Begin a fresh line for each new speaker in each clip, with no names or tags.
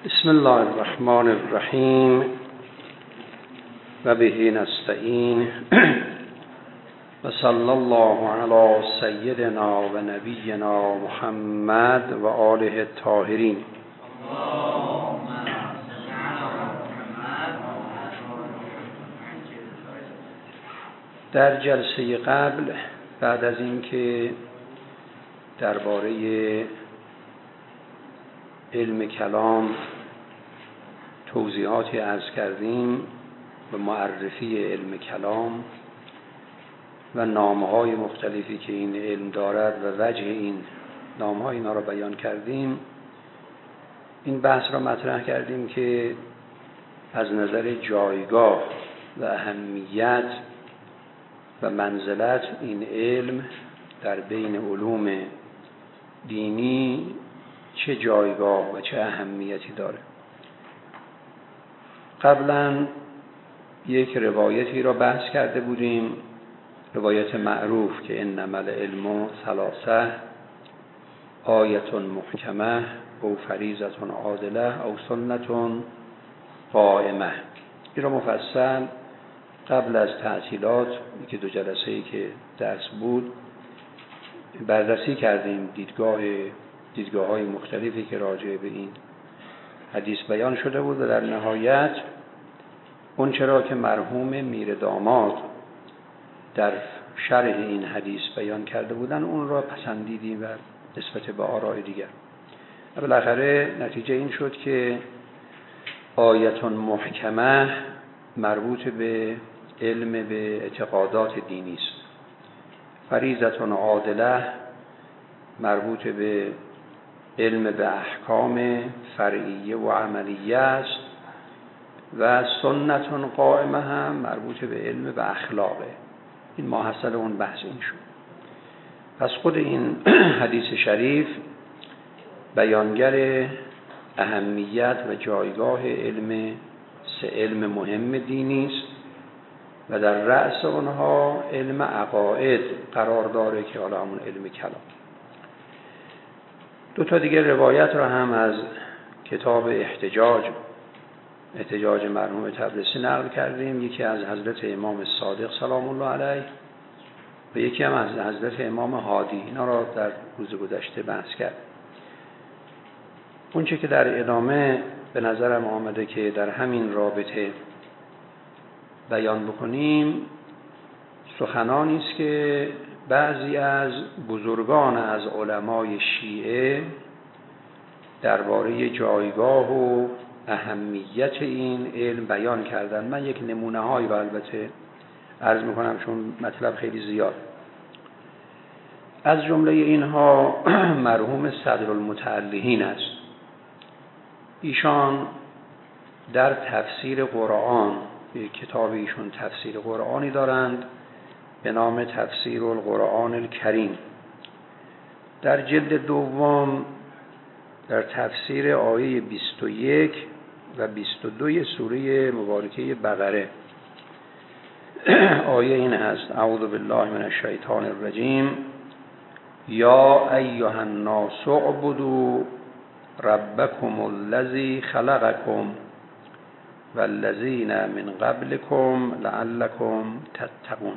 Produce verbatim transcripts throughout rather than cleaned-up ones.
بسم الله الرحمن الرحیم و به نستعین و صلی الله علی سیدنا و نبینا محمد و آله الطاهرین. در جلسه قبل بعد از اینکه درباره علم کلام توضیحاتی عرض کردیم و معرفی علم کلام و نامهای مختلفی که این علم دارد و وجه این نامها، اینا را بیان کردیم. این بحث را مطرح کردیم که از نظر جایگاه و اهمیت و منزلت این علم در بین علوم دینی چه جایگاه و چه اهمیتی داره. قبلا یک روایتی را بحث کرده بودیم، روایت معروف که انما العلم ثلاثه آیه محکمه او فریضه عادله او سنت قائمه. این را مفصل قبل از تعطیلات که دو جلسه‌ای که درس بود بررسی کردیم، دیدگاه دیدگاه های مختلفی که راجع به این حدیث بیان شده بود و در نهایت اون چرا که مرحوم میر داماد در شرح این حدیث بیان کرده بودن اون را پسندیدیم و نسبت به آراء دیگر. بالاخره نتیجه این شد که آیه محکمه مربوط به علم به اعتقادات دینی است، فریضه عادله مربوط به علم به احکام فرعیه و عملیه است و سنت قائمه هم مربوط به علم به اخلاقه. این ماحصل اون بحث این شد. پس خود این حدیث شریف بیانگر اهمیت و جایگاه علم سه علم مهم دینی است و در رأس اونها علم عقاید قرار داره که حالا همون علم کلام. دو تا دیگه روایت را هم از کتاب احتجاج احتجاج مرحوم طبرسی نقل کردیم، یکی از حضرت امام صادق سلام الله علیه و یکی هم از حضرت امام هادی. اینا را در روز گذشته بحث کرد. اون چه که در ادامه به نظرم آمده که در همین رابطه بیان بکنیم سخنانی است که بعضی از بزرگان از علمای شیعه درباره جایگاه و اهمیت این علم بیان کردن. من یک نمونه هایی رو البته عرض میکنم چون مطلب خیلی زیاد. از جمله اینها مرحوم صدرالمتعلهین است. ایشان در تفسیر قرآن، یک کتاب ایشون تفسیر قرآنی دارند به نام تفسیر القرآن الکریم، در جلد دوم در تفسیر آیه بیست و یک و بیست و دو سوره مبارکه بقره آیه این هست: اعوذ بالله من الشیطان الرجیم یا ایها الناس اعبدوا ربکم الذی خلقکم والذین من قبلکم لعلکم تتقون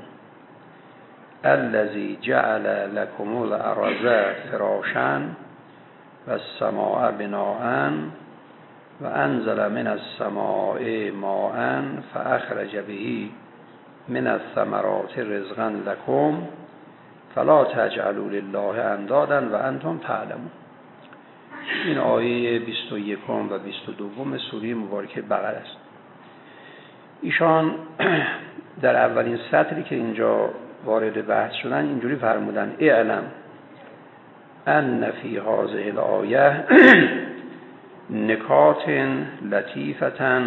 الذی جعل لکم الارض فراشا والسماء بناء وانزل من السماء ماء فاخرج به من الثمرات رزقا لکم فلا تجعلوا لله اندادا وانتم تعلمون. این آیه بیست و یک و بیست و دو سوره مبارکه بقره است. ایشان در اولین سطری که اینجا وارد بحث شدن اینجوری فرمودن: اعلم ان فی هذه الآیه نکات لطیفة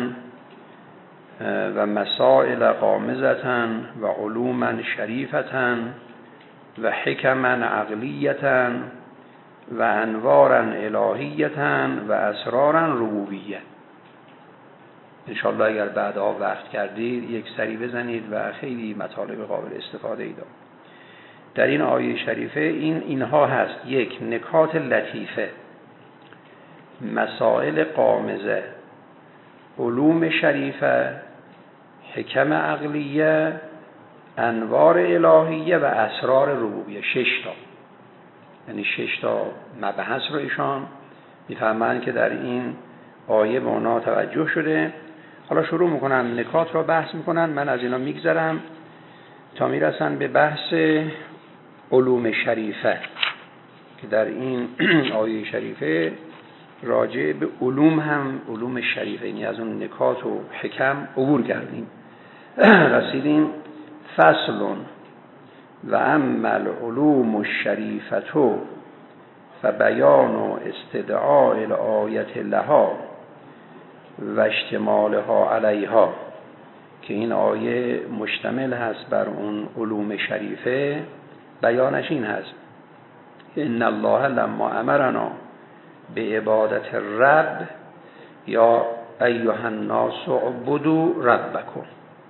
و مسائل غامضة و علوما شریفة و حکما عقلیة و انوارا الهیة و اسرارا ربوبیة. انشاءالله اگر بعدها وقت کردید یک سری بزنید و خیلی مطالب قابل استفاده ای داره. در این آیه شریفه این اینها هست: یک، نکات لطیفه، مسائل قامزه، علوم شریفه، حکم عقلیه، انوار الهیه و اسرار ربوبیه. شش تا، یعنی شش تا مبحث رو ایشان میفهمن که در این آیه به اونا توجه شده. حالا شروع میکنن نکات رو بحث میکنن، من از اینا میگذرم تا میرسن به بحث علوم شریفه که در این آیه شریفه راجع به علوم هم علوم شریفه، یعنی از اون نکات و حکم عبور کردیم. رسیدیم فصل و اما العلوم الشریفه فبیان و استدعاء الآیت لها و اشتمالها علیها، که این آیه مشتمل هست بر اون علوم شریفه. بیانش این هست: ان الله لما امرنا به عبادت رب یا ایها الناس اعبدوا ربکم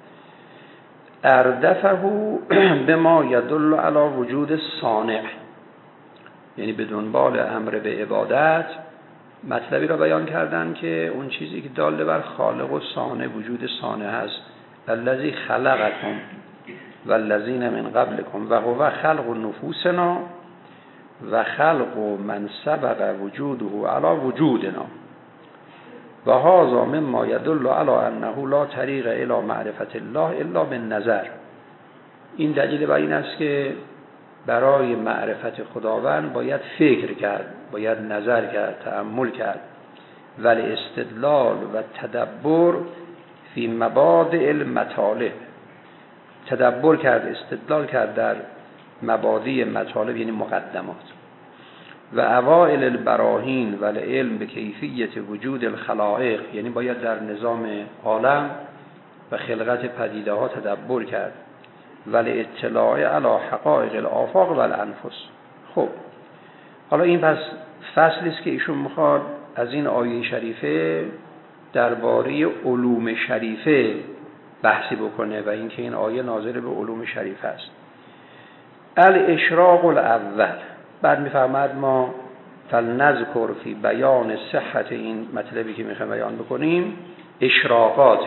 اردفه به ما یدل علی وجود صانع، یعنی به دنبال امر به عبادت مطلبی را بیان کردن که اون چیزی که داله بر خالق و صانع، وجود صانع هست. الذی خلقکم والذین من قبلکم و هو خلق نفوسنا و خلق من سبق وجوده علی وجودنا و هذا مما يدل على انه لا طریق الی معرفت الله الا بالنظر. این دلیل بر این است که برای معرفت خداوند باید فکر کرد، باید نظر کرد، تأمل کرد. ولی استدلال و تدبر فی مبادئ المطالب، تدبر کرد، استدلال کرد در مبادئ مطالب یعنی مقدمات. و اوائل البراهین و العلم به کیفیت وجود الخلائق، یعنی باید در نظام عالم و خلقت پدیده ها تدبر کرد. ولی اطلاع علی حقایق الآفاق و الانفس. خب حالا این پس فصلی است که ایشون میخواد از این آیه شریفه درباره علوم شریفه بحثی بکنه و اینکه این آیه ناظر به علوم شریفه است. الاشراق الاول، بعد میفرماد ما فلنذکر فی بیان صحت این مطلبی که میخوایم بیان بکنیم اشراقات.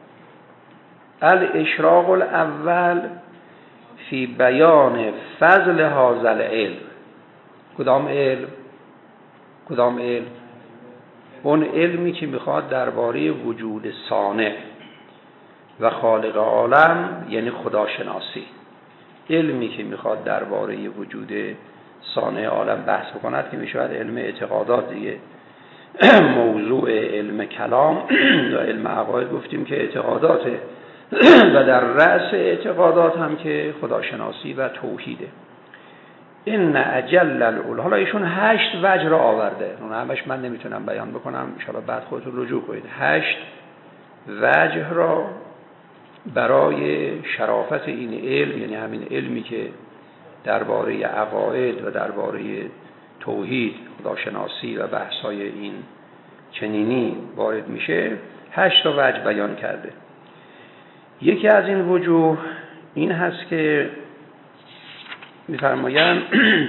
الاشراق الاول فی بیان فضل هذا العلم. کدام علم؟ کدام علم؟ اون علمی که میخواد درباره وجود صانع و خالق عالم یعنی خداشناسی، علمی که میخواد درباره وجود صانع عالم بحث بکند که میشود علم اعتقادات دیگه. موضوع علم کلام و علم عقاید گفتیم که اعتقاداته و در رأس اعتقادات هم که خداشناسی و توحیده. این اجل العلوم. حالا ایشون هشت وجه را آورده، اون همش من نمیتونم بیان بکنم، ان شاءالله بعد خودتون رجوع کنید. هشت وجه را برای شرافت این علم، یعنی همین علمی که درباره عقاید و درباره توحید، خداشناسی و بحث‌های این چنینی وارد میشه، هشت تا وجه بیان کرده. یکی از این وجوه این هست که می‌فرمایند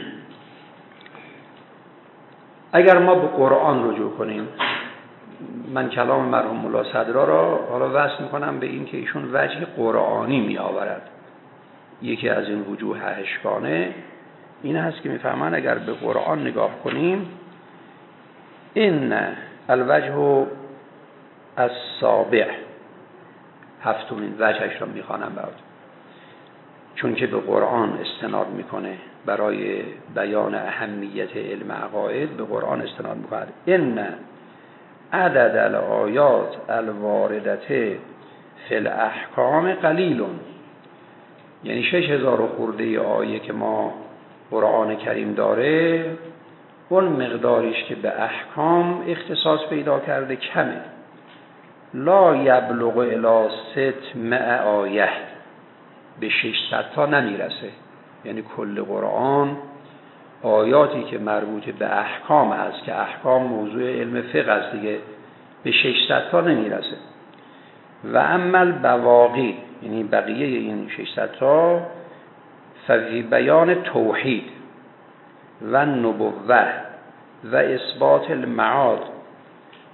اگر ما به قرآن رجوع کنیم، من کلام مرحوم مولا صدرا را حالا وصل میکنم به این که ایشون وجه قرآنی می آورد. یکی از این وجوه هشتگانه این هست که میفهمن اگر به قرآن نگاه کنیم، این الوجه السابع، هفتمین وجهش را میخوانم برات، چون که به قرآن استناد میکنه برای بیان اهمیت علم عقاید، به قرآن استناد میکنه. این عدد الآیات الواردته فی الاحکام قلیلون، یعنی شش هزار خورده آیه که ما قرآن کریم داره، اون مقداریش که به احکام اختصاص پیدا کرده کمه. لا یبلغ الی ستمائة آیه، به ششصد تا نمیرسه. یعنی کل قرآن آیاتی که مربوط به احکام هست که احکام موضوع علم فقه است دیگه، به ششصد تا نمیرسه. و اما البواقی، یعنی بقیه این ششصد تا، فی بیان توحید و نبوت و اثبات المعاد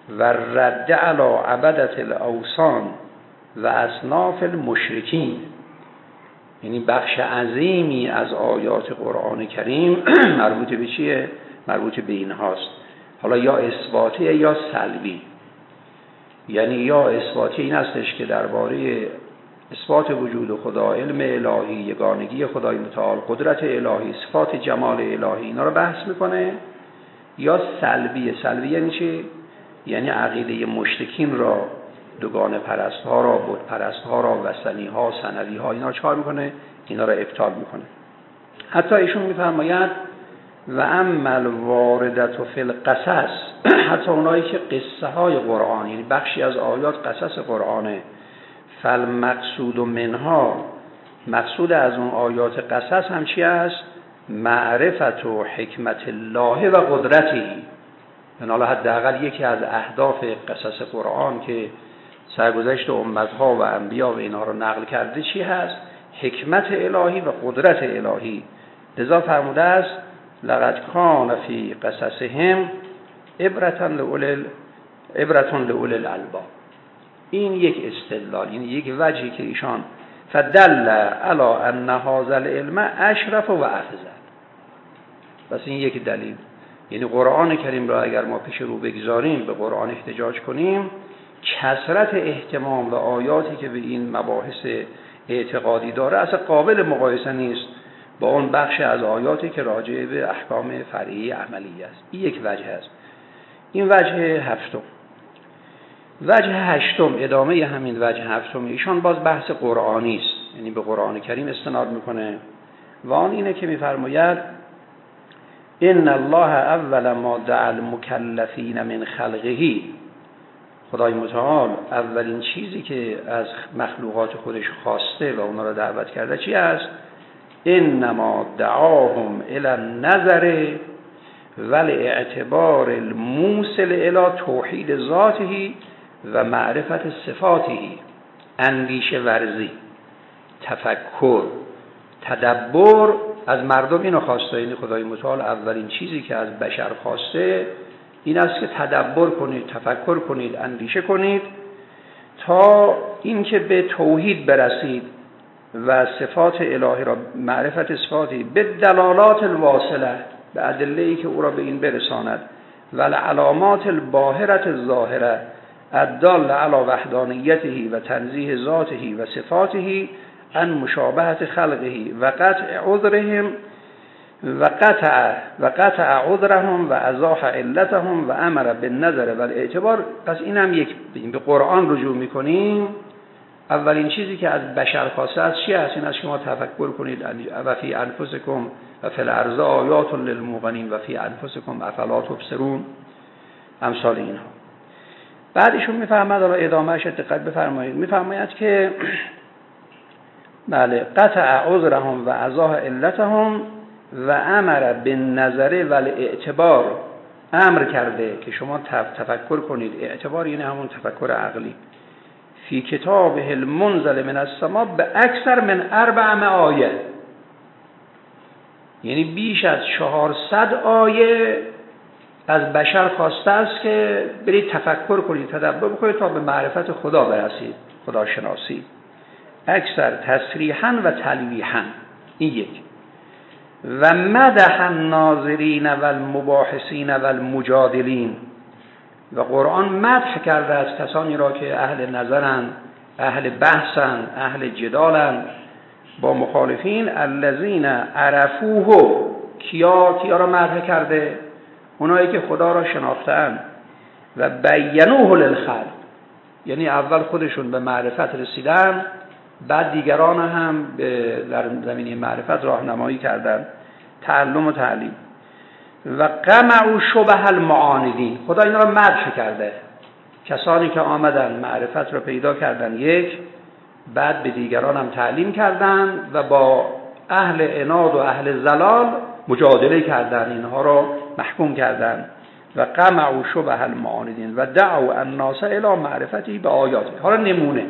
و رد علی عبدة الاوثان و اصناف المشرکین. یعنی بخش عظیمی از آیات قرآن کریم مربوط به چیه؟ مربوط به این هاست. حالا یا اثباتی یا سلبی. یعنی یا اثباتی این هستش که درباره اثبات وجود خدا، علم الهی، یگانگی خدای متعال، قدرت الهی، صفات جمال الهی اینا رو بحث میکنه. یا سلبی. سلبی یعنی چی؟ یعنی عقیده مشرکین را، دوگانه پرست ها را، بت پرست ها را، وثنی ها، ثنوی ها، اینا رو چکار میکنه؟ اینا را ابطال میکنه. حتی ایشون میفرماید و اما الواردة فی القصص، حتی اونایی که قصه های قرآن، یعنی بخشی از آیات قصص قرآنه، فالمقصود منها، مقصود از اون آیات قصص هم چی است؟ معرفت و حکمت الله و قدرتی. یعنی حالا حداقل یکی از اهداف قصص قرآن که سرگذشت امتها و انبیا و اینا رو نقل کرده چی هست؟ حکمت الهی و قدرت الهی. لذا فرموده است لقد کان فی قصصهم عبرة لأولی عبرة لأولی الالباب. این یک استدلال، این یک وجهی که ایشان فدل علی ان هذا العلم اشرف و افضل. بس این یک دلیل. یعنی قرآن کریم را اگر ما پیش رو بگذاریم، به قرآن احتجاج کنیم، کثرت اهتمام و آیاتی که به این مباحث اعتقادی داره اصلا قابل مقایسه نیست با اون بخش از آیاتی که راجع به احکام فرعی عملی است. این یک وجه است. این وجه هفتم. وجه هشتم، ادامه همین وجه هفتم، ایشان باز بحث قرآنی است، یعنی به قرآن کریم استناد میکنه و آن اینه که میفرماید ان الله اول ما دعا المکلفین من خلقه، خدای متعال اولین چیزی که از مخلوقات خودش خواسته و اونا را دعوت کرده چی است؟ انما دعاهم الی النظر والاعتبار الموصل الی توحید ذاته و معرفت صفاته. اندیشه ورزی، تفکر، تدبر از مردم اینو خواسته. این خدای متعال اولین چیزی که از بشر خواسته این است که تدبر کنید، تفکر کنید، اندیشه کنید تا اینکه به توحید برسید و صفات الهی را، معرفت صفاتی به دلالات الواصله، به ادله‌ای که او را به این برساند، و العلامات الباهرة الظاهره الدال علی وحدانیته و تنزیه ذاته و صفاته عن مشابهت خلقه و قطع عذرهم و قطع و قطع عذرهم و ازاح علتهم و امر بالنظر و الاعتبار. پس این هم یک، به قرآن رجوع میکنیم. اولین چیزی که از بشر خواسته است چی است؟ این است که ما تفکر کنید و فی انفسکم و فی الارض آیات للموقنین و فی انفسکم افلا تبصرون، امثال اینها. بعدشون میفرماید، حالا ادامهش دقت بفرمایید، میفرماید که بله قطع عذرهم و ازاح علتهم و امر بالنظر و الاعتبار، امر کرده که شما تفکر کنید. اعتبار یعنی همون تفکر عقلی. فی کتابه المنزل من السماء به اکثر من اربع آیه، یعنی بیش از چهارصد آیه از بشر خواسته است که برید تفکر کنید، تدبر بکنید تا به معرفت خدا برسید، خدا شناسی. اکثر تصریحا و تلویحا، این یک. و مدح الناظرین و المباحثین و المجادلین، و قرآن مدح کرده از کسانی را که اهل نظرن، اهل بحثن، اهل جدالن با مخالفین. الذین عرفوه، کیا کیا را مدح کرده؟ اونایی که خدا را شناختن. و بینوه للخلق، یعنی اول خودشون به معرفت رسیدن، بعد دیگران هم در زمینه معرفت راهنمایی کردن، تعلم و تعلیم. و قمعوا شبه المعاندین، خدا اینا را مدح کرده، کسانی که آمدن معرفت را پیدا کردن یک، بعد به دیگران هم تعلیم کردن و با اهل عناد و اهل ضلال مجادله کردن، اینها را محکوم کردن. و قمعوا شبه المعاندین و دعوا الناس الی معرفتی به آیاته. حالا نمونه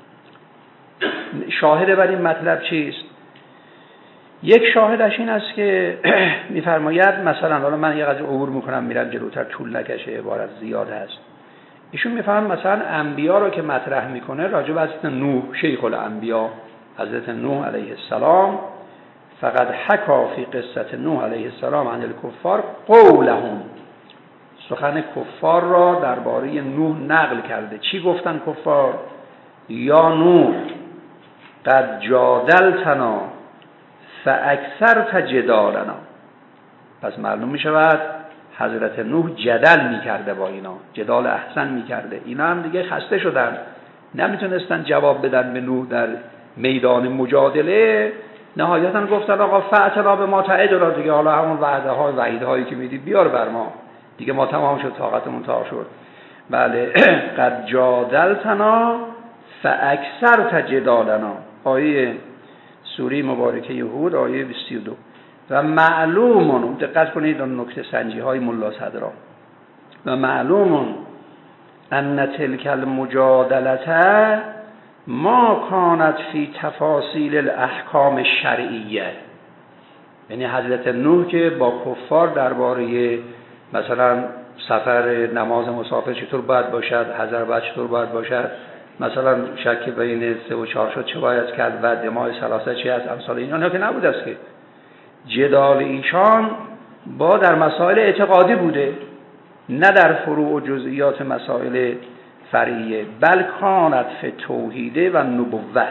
شاهد بر این مطلب چیست؟ یک شاهدش این است که میفرماید مثلا، حالا من یه قضیه عبور میکنم میرم جلوتر، طول نکشه، عبارت زیاد هست. ایشون میفهمن مثلا انبیا رو که مطرح میکنه راجع به حضرت نوح شیخ الانبیا حضرت نوح علیه السلام، فقط حکا فی قصه نوح علیه السلام عن الکفار قولهم، سخن کفار را درباره نوح نقل کرده. چی گفتن کفار؟ یا نوح قد جادلتنا فاکثرت جدالنا. پس معلوم می شود حضرت نوح جدل می کرده با اینا، جدال احسن می کرده. اینا هم دیگه خسته شدن، نمیتونستن جواب بدن به نوح در میدان مجادله. نهایتا گفتن آقا فأتنا به ما تعدنا، دیگه حالا همون وعده های وعیده هایی که میدی بیار بر ما، دیگه ما تمام شد، طاقتمون تا شد. بله قد جادلتنا فاکثرت جدالنا، آیه سوره مبارکه هود آیه بیست و دو. و معلومون، دقت کنید اون نکته سنجی های ملا صدرا، و معلومون ان تلک المجادلة ما کانت فی تفاصیل الاحکام الشرعیه. یعنی حضرت نوح که با کفار درباره مثلا سفر نماز مسافر چطور باید باشد، حضر باید چطور باید باشد، مثلا شک بین سه و چهار شد چه باید کرد و دماء ثلاثه چی از امثال اینا نه که نبود است. که جدال ایشان با در مسائل اعتقادی بوده، نه در فروع و جزئیات مسائل فرعیه. بل کانت فی توحیده و نبوه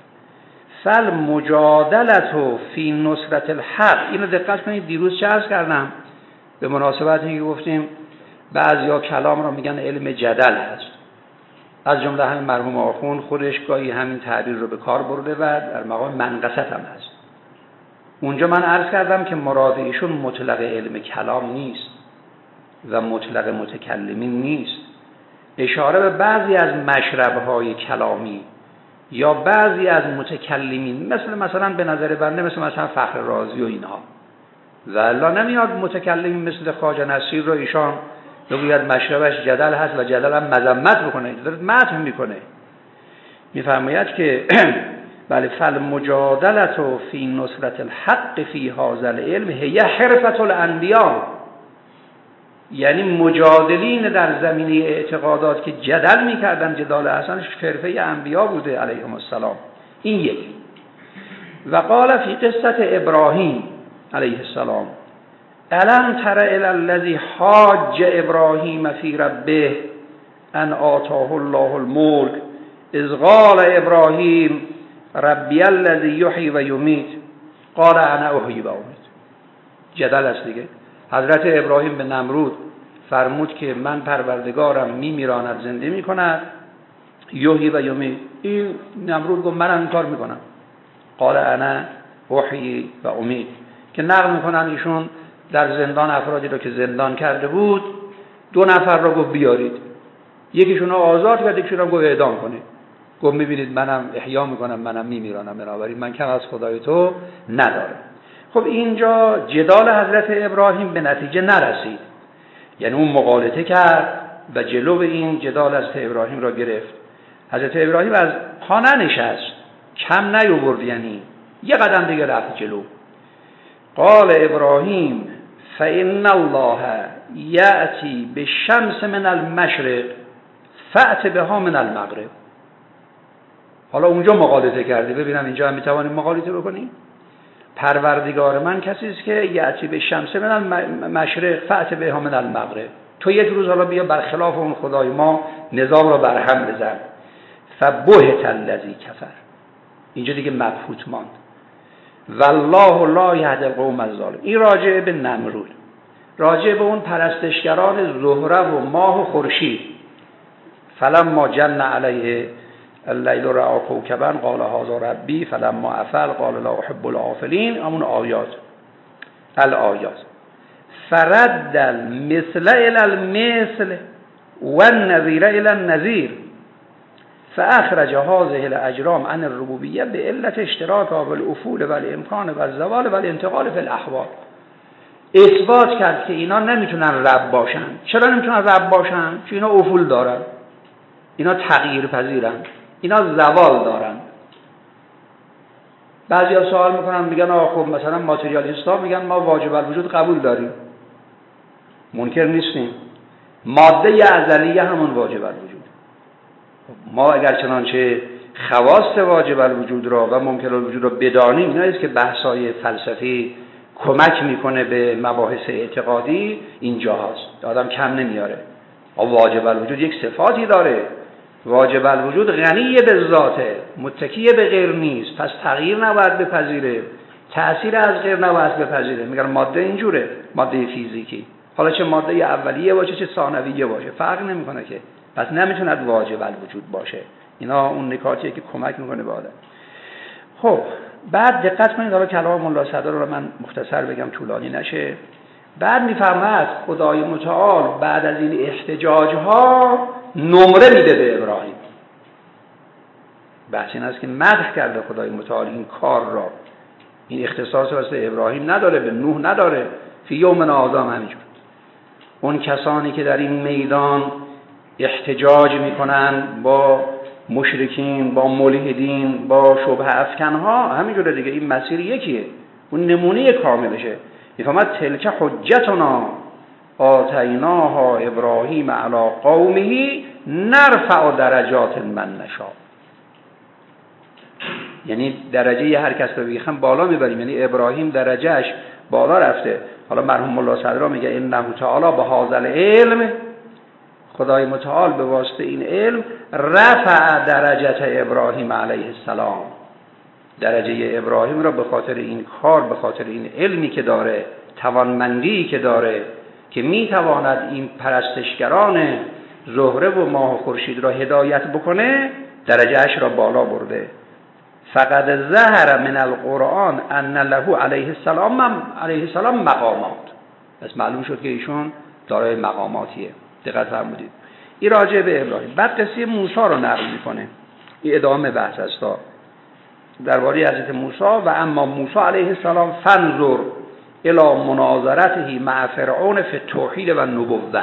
فل مجادلت فی نصرت الحق. اینو دقت کنید، دیروز چه عرض کردم به مناسبت اینکه گفتیم بعضیا کلام را میگن علم جدل هست، از جمله همین مرحوم آخوند خودش گاهی همین تعبیر رو به کار برده و در مقام منقصت هم هست. اونجا من عرض کردم که مراد ایشون مطلق علم کلام نیست و مطلق متکلمین نیست، اشاره به بعضی از مشرب‌های کلامی یا بعضی از متکلمین، مثل مثلا به نظر بنده مثل مثلا فخر رازی و اینها. و الا نمیاد متکلمین مثل خواجه نصیر رو ایشان بگوید مشربش جدل هست و جدل هم مذمت بکنه، داره مدح میکنه. میفرماید که بله فل مجادلت فی نصرت الحق فی هذا العلم هی حرفة الانبیاء، یعنی مجادلین در زمینه اعتقادات که جدل میکردن، جدال احسنش حرفه انبیا بوده علیهم السلام. این یک. و قال فی قصه ابراهیم علیه السلام الم تر الی الذی حاج ابراهیم فی ربه ان آتاه الله الملک اذ قال ابراهیم ربی الذی یحیی و یمیت قال انا احیی و امیت. جدل است دیگه. حضرت ابراهیم به نمرود فرمود که من پروردگارم میمیراند زنده میکند، یحیی و یمیت. این نمرود گفت من این کار میکنم. قال انا احیی و امیت، که نقل میکنن ایشون در زندان افرادی رو که زندان کرده بود دو نفر رو گفت بیارید، یکیشون رو آزاد کرد، یکیشون رو گفت اعدام کنید. گفت میبینید منم احیا میکنم، منم میمیرانم، بنابراین من کم از خدای تو ندارم. خب اینجا جدال حضرت ابراهیم به نتیجه نرسید، یعنی اون مغالطه کرد و جلو این جدال حضرت ابراهیم را گرفت. حضرت ابراهیم از پا ننشست، کم نیاورد، یعنی یه قدم دیگه رفت جلو. قال ابراهیم فإن الله یأتی بالشمس من المشرق فأت بها من المغرب. حالا اونجا مغالطه کردی، ببینم اینجا هم میتوانیم مغالطه بکنیم. پروردگار من کسی است که یأتی بالشمس من المشرق فأت بها من المغرب. تو یک روز حالا بیا برخلاف اون خدای ما نظام را برهم بزن. فبهت الذی کفر. اینجا دیگه مبهوت ماند. والله لا یهدی القوم الظالمین. این راجع به نمرود، راجع به اون پرستشگران زهره و ماه و خورشید. فلما جن علیه اللیل رأى کوکبا قال هذا ربی فلما افل قال لا احب الافلین. همون آیات الآیات فرد المثل الى المثل والنظیر الى النظیر فاخرج هذه الاجرام عن الربوبیه بعلت اشتراکها بالافول والامکان والزوال والانتقال فی الاحوال. اثبات کرد که اینا نمیتونن رب باشن. چرا نمیتونن رب باشن؟ چون اینا افول دارن، اینا تغییر پذیرن، اینا زوال دارن. بعضیا سوال میکنن میگن آخه خب مثلا ماتریالیستا میگن ما واجب الوجود قبول داریم، منکر نیستیم. ماده ازلیه همون واجب الوجود. ما اگر چنانچه خواص واجب الوجود را و ممکن الوجود را بدانیم، اینا است که بحث‌های فلسفی کمک میکنه به مباحث اعتقادی اینجا هست. آدم کم نمیاره. واجب الوجود یک صفاتی داره. واجب الوجود غنی به ذاته، متکی به غیر نیست، پس تغییر نباید بپذیره، تأثیر از غیر نباید بپذیره. میگن ماده اینجوره، ماده فیزیکی، حالا چه ماده اولیه باشه چه ثانویه باشه فرق نمیکنه که، پس نمیتونه واجب الوجود باشه. اینا اون نکاتیه که کمک میکنه به آدم. خب بعد دقت کنید، حالا کلام ملا صدر رو من مختصر بگم طولانی نشه. بعد میفرماد خدای متعال بعد از این احتجاج ها نمره میده به ابراهیم. بحث این است که مدح کرده خدای متعال این کار را، این اختصاص واسه ابراهیم نداره، به نوح نداره، فی یوم آدم همینجور. اون کسانی که در این میدان احتجاج میکنن با مشرکین، با ملحدین، با شبهه افکنها، همینجوره دیگه، این مسیر یکیه، اون نمونه کاملشه. میفهمد تلک حجتنا آتیناها ابراهیم علی قومه نرفع درجات من نشاء. یعنی درجه هر کس رو بگیم بالا میبریم، یعنی ابراهیم درجهش بالا رفته. حالا مرحوم ملا صدرا میگه انه تعالی به هذا العلم، خدای متعال به واسطه این علم رفع درجت ابراهیم علیه السلام، درجه ابراهیم را به خاطر این کار، به خاطر این علمی که داره، توانمندی که داره که میتواند این پرستشگران زهره و ماه و خورشید را هدایت بکنه، درجهش را بالا برده. فقد ظهر من القرآن ان له علیه السلام علیه السلام مقامات. پس معلوم شد که ایشون دارای مقاماتیه. دقت فرمودید. این راجع به ابراهیم. بعد قصه موسی رو نقل میکنه. این ادامه بحث است درباره حضرت موسی. و اما موسی علیه السلام فانظر الی مناظرته مع فرعون فی التوحید و النبوة،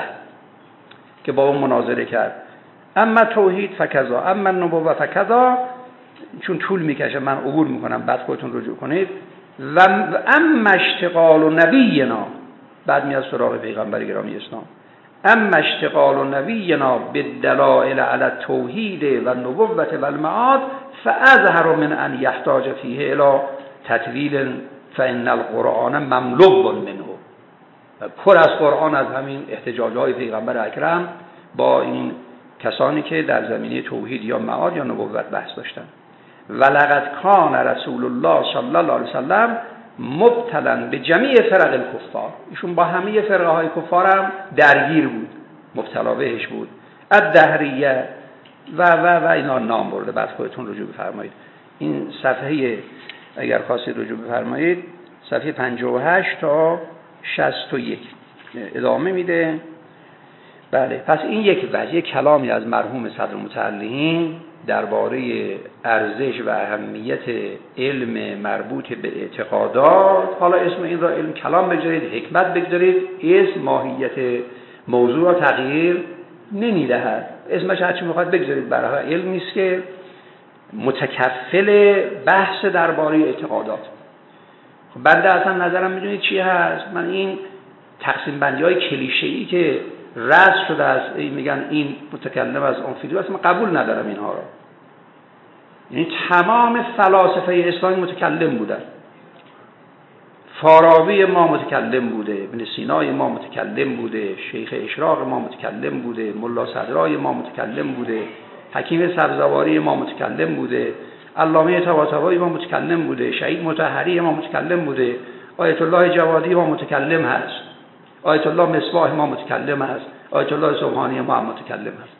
که با اون مناظره کرد. اما توحید فکذا، اما النبوة فکذا، چون طول میکشه من عبور میکنم، بعد خودتون رجوع کنید. و اما اشتغال نبینا، بعد میاد سراغ پیغمبر گرامی اسلام. اما اشتغال نبینا بالدلائل علی التوحید و النبوة و المعاد فاظهر من ان یحتاج فیه الی تطویل فان القرآن مملو منه. پر از قرآن از همین احتجاجات پیغمبر اکرم با این کسانی که در زمینه توحید یا معاد یا نبوت بحث داشتن. ولقد کان رسول الله صلی الله علیه وسلم مبتلا به جمیع فرق الکفار، ایشون با همه فرقه های کفار هم درگیر بود، مبتلا بهش بود. الدهریه و و و اینا نام برده، بعد خودتون رجوع بفرمایید. این صفحه اگر خواستید رجوع بفرمایید صفحه پنجاه و هشت تا شصت و یک ادامه میده. بله، پس این یک وجه کلامی از مرحوم صدر متعلقین درباره ارزش و اهمیت علم مربوط به اعتقادات. حالا اسم این را علم کلام بگذارید، حکمت بگذارید، اسم ماهیت موضوع را تغییر نمیدهد. اسمش هرچی میخواد بگذارید، برای علم نیست که متکفل بحث درباره اعتقادات. خب بنده اصلا نظرم میدونید چی هست؟ من این تقسیم بندی های کلیشه‌ای که رأس شده است، میگن این متکلم از اون فیلو است، من قبول ندارم اینها را. یعنی تمام فلاسفه اسلامی متکلم بودن. فارابی ما متکلم بوده، ابن سینای ما متکلم بوده، شیخ اشراق ما متکلم بوده، ملا صدرای ما متکلم بوده، حکیم سبزواری ما متکلم بوده، علامه طباطبایی ما متکلم بوده، شهید مطهری ما متکلم بوده، آیت الله جوادی ما متکلم هست، آیت الله مصباح ما متکلم است، آیت الله سبحانی ما هم متکلم است.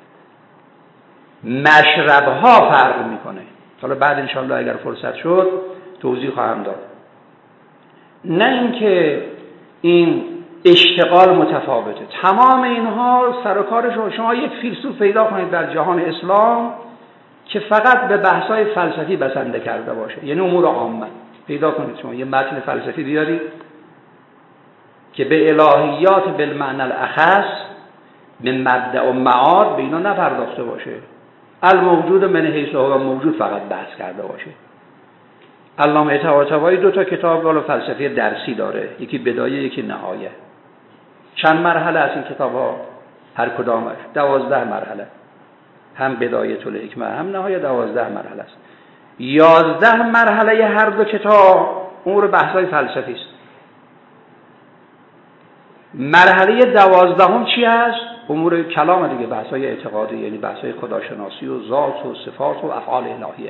مشربها فرق میکنه. حالا بعد انشاءالله اگر فرصت شد توضیح خواهم داد. نه اینکه این اشتغال متفاوته، تمام اینها سر و کارشون. شما یک فیلسوف پیدا کنید در جهان اسلام که فقط به بحث‌های فلسفی بسنده کرده باشه، یعنی امور عامه پیدا کنید. شما یه متن فلسفی بیارید که به الهیات بالمعنی الاخص، به مبدأ و معاد، به اینا نپرداخته باشه. الموجود من حیث هو موجود فقط بحث کرده باشه. علامه طباطبایی دو تا کتاب والا فلسفه درسی داره، یکی بدایه یکی نهایه. چند مرحله از این کتاب‌ها هر کدامش دوازده مرحله، هم بدایت الحکمه هم نهایت دوازده مرحله است. یازده مرحله هر دو کتاب امور بحث‌های فلسفی است. مرحله دوازدهم چی است؟ امور کلام دیگه، بحث‌های اعتقادی، یعنی بحث‌های خداشناسی و ذات و صفات و افعال الهیه.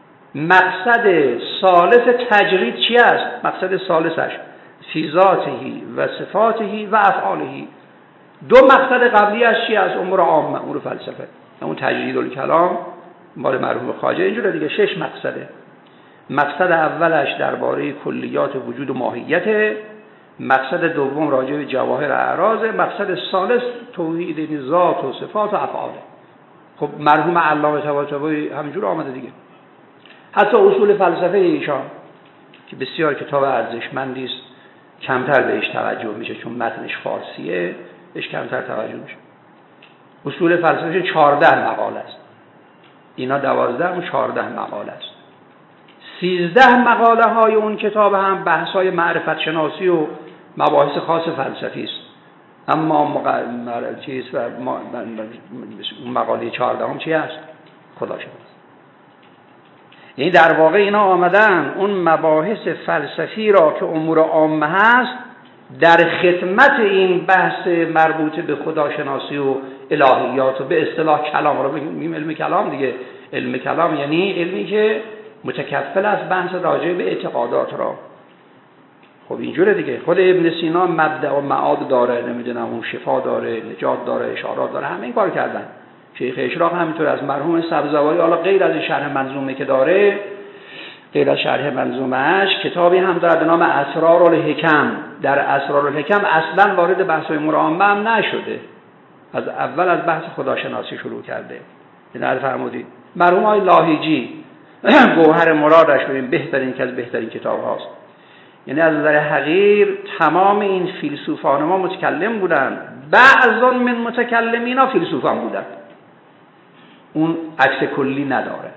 مقصد ثالث تجرید چی است؟ مقصد ثالثش فی ذاته و صفاته و افعاله. دو مقصد قبلی از چی است؟ امور عامه، امور فلسفه. اون تجرید الکلام مال مرحوم خواجه اینجوره دیگه. شش مقصده. مقصد اولش درباره کلیات وجود و ماهیت، مقصد دوم راجع به جواهر اعراض، مقصد ثالث توحید ذات و صفات و افعال. خب مرحوم علامه طباطبایی همینجور آمده دیگه. حتی اصول فلسفه ایشان که بسیار کتاب ارزشمندی است، کمتر بهش توجه میشه چون متنش فارسیه، بهش کمتر توجه میشه. اصول فلسفه چهارده مقاله است، اینا دوازده و چهارده مقاله است. سیزده مقاله های اون کتاب هم بحث های معرفت شناسی و مباحث خاص فلسفی است. اما مق... چیز و ما... مقاله چهارده هم چی است؟ خداشناسی. یعنی در واقع اینا آمدن اون مباحث فلسفی را که امور عامه هست در خدمت این بحث مربوط به خداشناسی و الهیات و به اصطلاح کلام را میگیم علم کلام دیگه. علم کلام یعنی علمی که متکفل است بحث راجع به اعتقادات را. خب اینجوره دیگه. خود ابن سینا مبدأ و معاد داره، نمیدونم اون شفا داره، نجات داره، اشارات داره، همه این کار کردن. شیخ اشراق همینطور از مرحوم سبزواری، حالا غیر از شرح منظومه که داره، غیر از شرح منظومه‌اش کتابی هم داره به نام اسرار الحکم. در اسرار الحکم اصلا وارد بحث امور عامه هم نشده، از اول از بحث خداشناسی شروع کرده. این فرمودید مرحوم آقای لاهیجی گوهر مرادش ببین بهترین که از بهترین کتاب هاست. یعنی از نظر حقیر تمام این فیلسوفان ما متکلم بودن، بعضون من متکلمینا فیلسوفان بودن، اون عکس کلی نداره.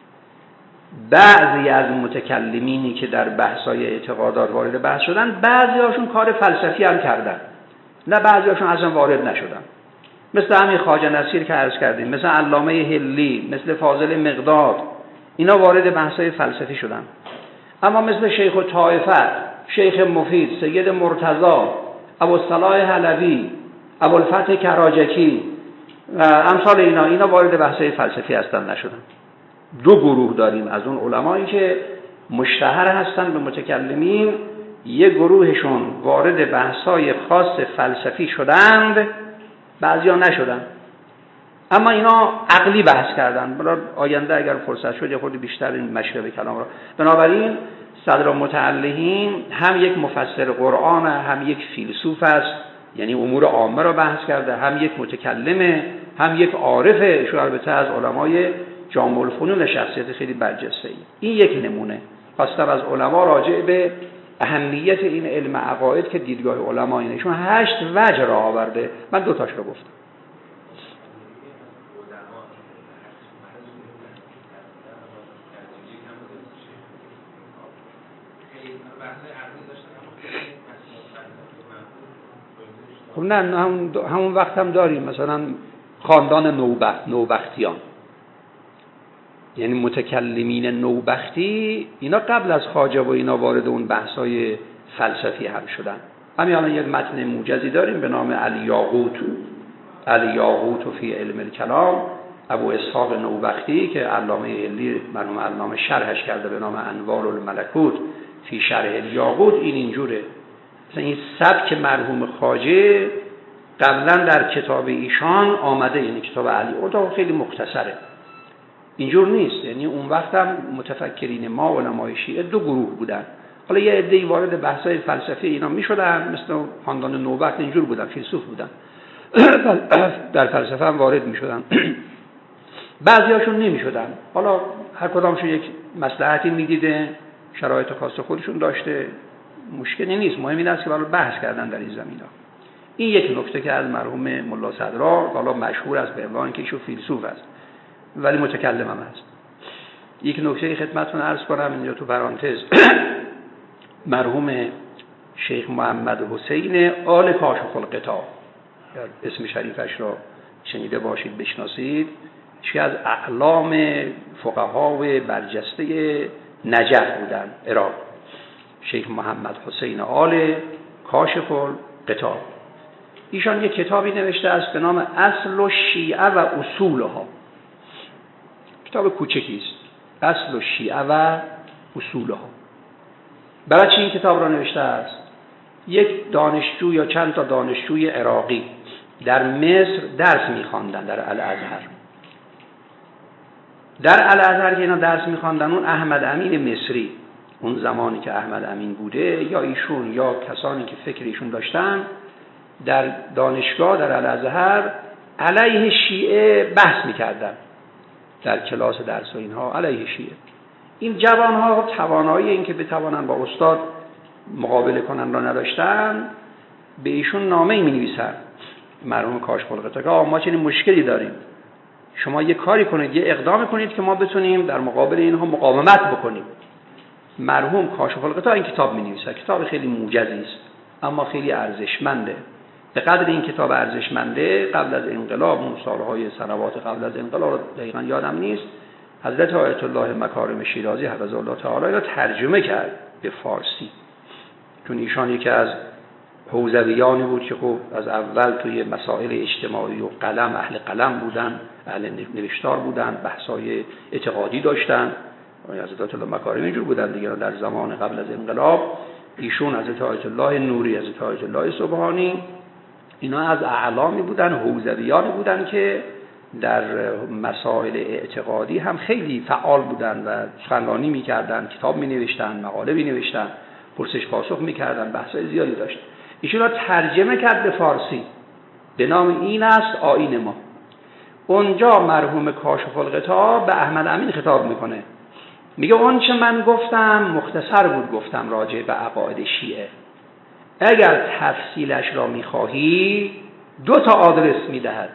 بعضی از متکلمینی که در بحث‌های اعتقادات وارد بحث شدن، بعضی هاشون کار فلسفی هم کردن، نه بعضی هاشون اصلا وارد نشدن، مثل همین خواجه نصیر که عرض کردیم، مثل علامه حلی، مثل فاضل مقداد، اینا وارد بحث‌های فلسفی شدن. اما مثل شیخ الطائفه، شیخ مفید، سید مرتضی، ابوالصلاح حلبی، ابوالفتح کراجکی و امثال اینا، اینا وارد بحث‌های فلسفی هستن نشدن. دو گروه داریم از اون علمایی که مشتهر هستن به متکلمین، یک گروهشون وارد بحث‌های خاص فلسفی شدند، بعضیا نشدن. اما اینا عقلی بحث کردن. برای آینده اگر فرصت شد یه خورده بیشتر این مشرب کلام را. بنابراین صدر المتعلهین هم یک مفسر قرآن، هم یک فیلسوف است، یعنی امور عامه را بحث کرده، هم یک متکلمه، هم یک عارفه، ایشون البته از علمای جامع الفنون، شخصیت خیلی برجسته. این یک نمونه خواستم از علما راجع به اهمیت این علم عقاید که دیدگاه علما اینه. ایشون هشت وجه را آورده، من دو تاش رو گفتم. خب نه همون, همون وقت هم داریم، مثلا خاندان نوبخت، نوبختیان، یعنی متکلمین نوبختی، اینا قبل از خواجه و اینا وارد اون بحث‌های فلسفی هم شدن. همین الان یک متن موجزی داریم به نام الیاقوت، الیاقوت فی علم الکلام، ابو اسحاق نوبختی که علامه علی مرحوم علامه شرحش کرده به نام انوار الملکوت فی شرح الیاقوت. این اینجوره، مثلا این سبک مرحوم خواجه قبلا در کتاب ایشان آمده، یعنی کتاب علی اون خیلی مختصره، اینجور نیست. یعنی اون وقت هم متفکرین ما علمای شیعه دو گروه بودن. حالا یه عده‌ای وارد بحث‌های فلسفی اینا می‌شدن، مثل خاندان نوبخت اینجور بودن، فیلسوف بودن، در فلسفه هم وارد می‌شدن. بعضی‌هاشون نمی‌شدن. حالا هر کدامشون یک مصلحتی می‌دیده، شرایط خاص خودشون داشته، مشکلی نیست. مهم این است که برای بحث کردن در این زمینه. این یک نکته که از مرحوم ملا صدرا، حالا مشهور است به عنوان که ایشون فیلسوف است ولی متکلم هم هست. یک نکته خدمتتون عرض کنم اینجا تو پرانتز. مرحوم شیخ محمد حسین آل کاشف الغطا، در اسم شریفش را شنیده باشید بشناسید، یکی از اعلام فقهای برجسته نجف بودن، عراق، شیخ محمد حسین آل کاشف الغطا. ایشان یک کتابی نوشته است به نام اصل الشیعه و اصولها. کتاب کوچکی است، اصل الشیعه و اصولها. برای چی این کتاب را نوشته است؟ یک دانشجو یا چند تا دانشجوی عراقی در مصر درس می‌خواندن در الازهر. در الازهر که اینا درس می‌خواندن، اون احمد امین مصری، اون زمانی که احمد امین بوده یا ایشون یا کسانی که فکر ایشون داشتن، در دانشگاه در الازهر علیه شیعه بحث می‌کردن. در کلاس درس و اینها علیه شیعه. این جوان‌ها توانایی این که بتوانن با استاد مقابله کنن را نداشتن، به ایشون نامه‌ای می‌نویسن، مرحوم کاشف الغطا، که ما چنین مشکلی داریم، شما یه کاری کنید، یه اقدام کنید که ما بتونیم در مقابل اینها مقاومت بکنیم. مرحوم کاشف الغطا این کتاب می‌نویسه. کتاب خیلی موجزی است اما خیلی ارزشمنده. به قدر این کتاب ارزشمنده، قبل از انقلاب، اون سالهای سنوات قبل از انقلاب دقیقاً یادم نیست، حضرت آیت الله مکارم شیرازی حفظه الله تعالی را ترجمه کرد به فارسی. چون ایشان یکی از حوزویانی بود که خب از اول توی مسائل اجتماعی و قلم اهل قلم بودن، اهل نوشتار بودن، بحث‌های اعتقادی داشتن. حضرت آیت الله مکارم اینجور بودن دیگه. در زمان قبل از انقلاب ایشون، حضرت آیت الله نوری، حضرت آیت الله سبحانی، اینا از اعلامی بودن، حوزویانی بودن که در مسائل اعتقادی هم خیلی فعال بودن و سخنرانی می‌کردن، کتاب می‌نوشتن، مقاله می‌نوشتن، پرسش پاسخ می‌کردن، بحث‌های زیادی داشت. ایشون را ترجمه کرد به فارسی به نام این است آیین ما. اونجا مرحوم کاشف الغطا به احمد امین خطاب میکنه، میگه اون چه من گفتم مختصر بود، گفتم راجع به عقاید شیعه. اگر تفصیلش را میخواهی دو تا آدرس میدهد.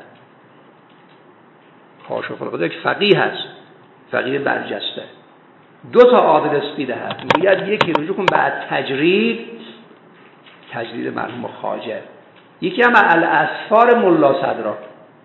کاشف الغطا یک فقیه هست، فقیه برجسته. دو تا آدرس میدهد، میگه یکی رجوع کن بعد تجرید، تجرید مرحوم خواجه، یکی هم الاسفار ملا صدرا.